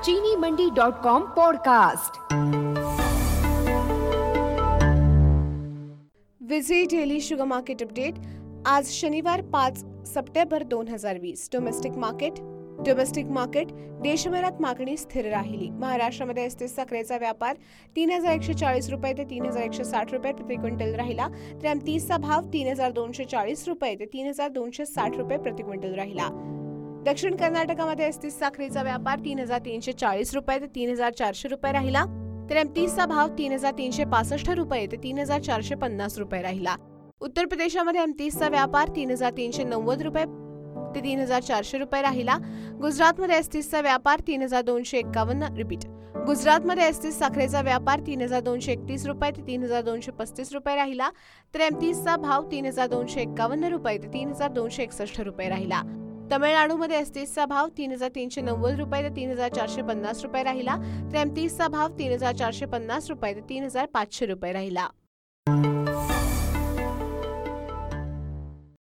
चीनीमंडी.com podcast. विजे daily sugar market update. आज शनिवार 5 सप्टेंबर 2020। डोमेस्टिक मार्केट देशभरात मागणी स्थिर राहिली। महाराष्ट्रामध्ये एसटी साखरेचा व्यापार 3140 रुपये ते 3160 रुपये प्रति क्विंटल राहिला, तर M30चा भाव 3240 रुपये ते 3260 रुपये प्रति क्विंटल राहिला। दक्षिण कर्नाटकामध्ये एसटी साखरेचा व्यापार 3340 रुपये ते 3400 रुपये राहिला, तर M30चा भाव 3365 रुपये ते 3450 रुपये राहिला। उत्तर प्रदेशामध्ये M30चा व्यापार 3390 रुपये ते 3400 रुपये राहिला। गुजरातमध्ये एसटीचा व्यापार 3251 गुजरातमध्ये एसटी साखरेचा व्यापार 3231 रुपये ते 3235 रुपये राहिला, तर M30चा भाव 3251 रुपये ते 3261 रुपये राहिला। तमिळनाडूमध्ये एसटीचा भाव 3390 रुपये ते 3450 रुपये राहिला, तर M30चा भाव 3450 रुपये ते 3500 रुपये राहिला।